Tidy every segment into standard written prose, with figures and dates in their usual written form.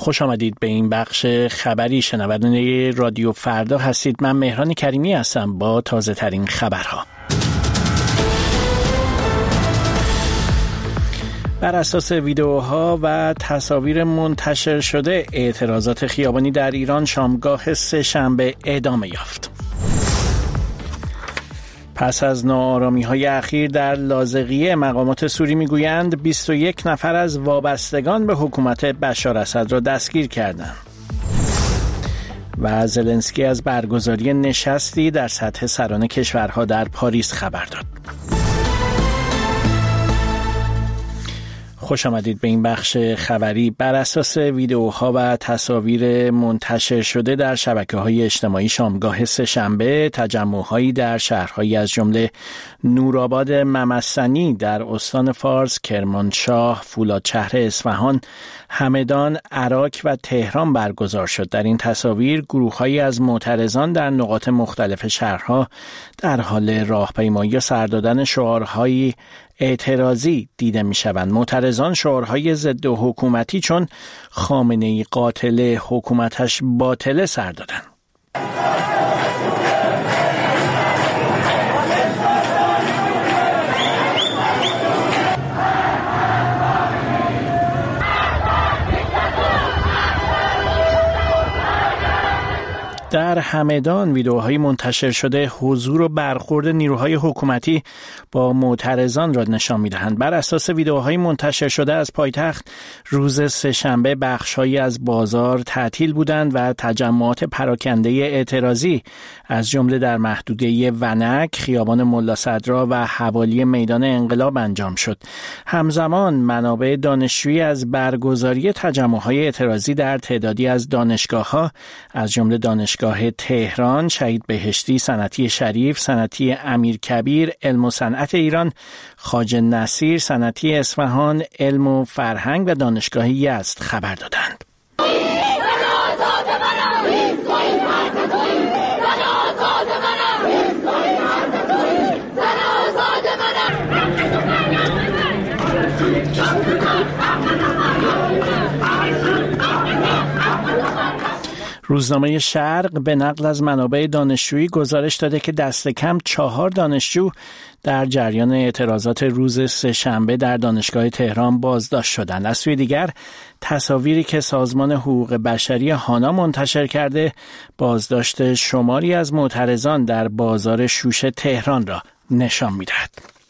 خوش آمدید به این بخش خبری. شنونده رادیو فردا هستید. من مهران کریمی هستم با تازه ترین خبرها. بر اساس ویدئوها و تصاویر منتشر شده، اعتراضات خیابانی در ایران شامگاه سه‌شنبه ادامه یافت. پس از ناآرامی‌های اخیر در لاذقیه، مقامات سوری می‌گویند 21 نفر از وابستگان به حکومت بشار اسد را دستگیر کردند. و زلنسکی از برگزاری نشستی در سطح سران کشورها در پاریس خبر داد. خوش آمدید به این بخش خبری. بر اساس ویدئوها و تصاویر منتشر شده در شبکه‌های اجتماعی، شامگاه سه‌شنبه تجمع‌هایی در شهرهایی از جمله نورآباد ممسنی در استان فارس، کرمانشاه، فولادشهر اصفهان، همدان، عراق و تهران برگزار شد. در این تصاویر گروه‌هایی از معترضان در نقاط مختلف شهرها در حال راهپیمایی و سر دادن شعارهای اعتراضی دیده می شوند. معترضان شعارهای ضد حکومتی چون خامنه‌ای قاتل، حکومتش باطله سر دادند. در همدان ویدئوهای منتشر شده حضور و برخورد نیروهای حکومتی با معترضان را نشان می‌دهند. بر اساس ویدئوهای منتشر شده از پایتخت، روز سه‌شنبه بخش‌هایی از بازار تعطیل بودند و تجمعات پراکنده اعتراضی از جمله در محدوده ونک، خیابان ملا صدرا و حوالی میدان انقلاب انجام شد. همزمان منابع دانشجویی از برگزاری تجمع‌های اعتراضی در تعدادی از دانشگاه‌ها از جمله دانشگاه تهران، شهید بهشتی، صنعتی شریف، صنعتی امیرکبیر، علم و صنعت ایران، خواجه نصیر، صنعتی اصفهان، علم و فرهنگ و دانشگاه یزد خبر دادند. روزنامه شرق به نقل از منابع دانشجویی گزارش داده که دست کم 4 دانشجو در جریان اعتراضات روز سه‌شنبه در دانشگاه تهران بازداشت شدند. از سوی دیگر، تصاویری که سازمان حقوق بشری هانا منتشر کرده، بازداشت شماری از معترضان در بازار شوش تهران را نشان می‌دهد.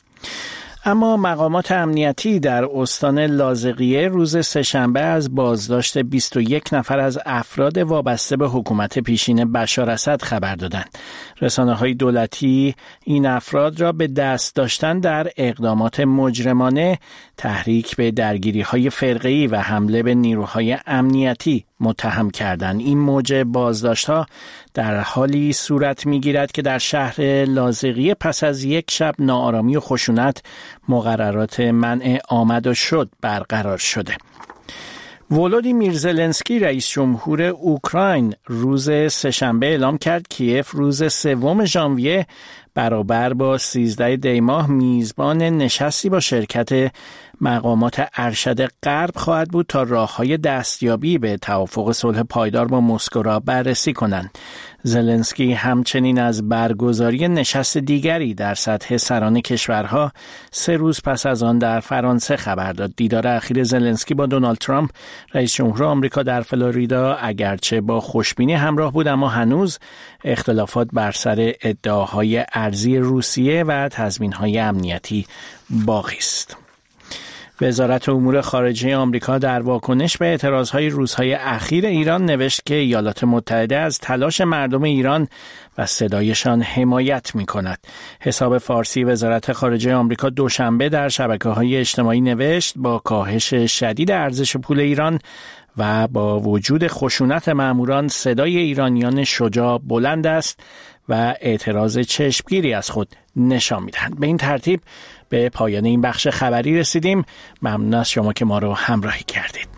اما مقامات امنیتی در استان لاذقیه روز سه‌شنبه از بازداشت 21 نفر از افراد وابسته به حکومت پیشین بشار اسد خبر دادند. رسانه‌های دولتی این افراد را به دست داشتن در اقدامات مجرمانه، تحریک به درگیری‌های فرقه‌ای و حمله به نیروهای امنیتی متهم کردند. این موج بازداشت‌ها در حالی صورت می‌گیرد که در شهر لاذقیه پس از یک شب ناآرامی و خشونت، مقررات منع آمد و شد برقرار شده. ولودیمیر زلنسکی رئیس جمهور اوکراین روز سه‌شنبه اعلام کرد کیف روز 3 ژانویه برابر با 13 دی ماه میزبان نشستی با شرکت مقامات ارشد غرب خواهد بود تا راه‌های دستیابی به توافق صلح پایدار با مسکو را بررسی کنند. زلنسکی همچنین از برگزاری نشست دیگری در سطح سران کشورها 3 روز پس از آن در فرانسه خبر داد. دیدار اخیر زلنسکی با دونالد ترامپ رئیس جمهور آمریکا در فلوریدا اگرچه با خوشبینی همراه بود، اما هنوز اختلافات بر سر ادعاهای ارزی روسیه و تضمین‌های امنیتی باقی است. وزارت امور خارجه آمریکا در واکنش به اعتراضهای روزهای اخیر ایران نوشت که ایالات متحده از تلاش مردم ایران و صدایشان حمایت می‌کند. حساب فارسی وزارت خارجه آمریکا دوشنبه در شبکه‌های اجتماعی نوشت با کاهش شدید ارزش پول ایران و با وجود خشونت ماموران، صدای ایرانیان شجاع بلند است و اعتراض چشمگیری از خود نشان می‌دهند. به این ترتیب به پایان این بخش خبری رسیدیم. ممنون از شما که ما رو همراهی کردید.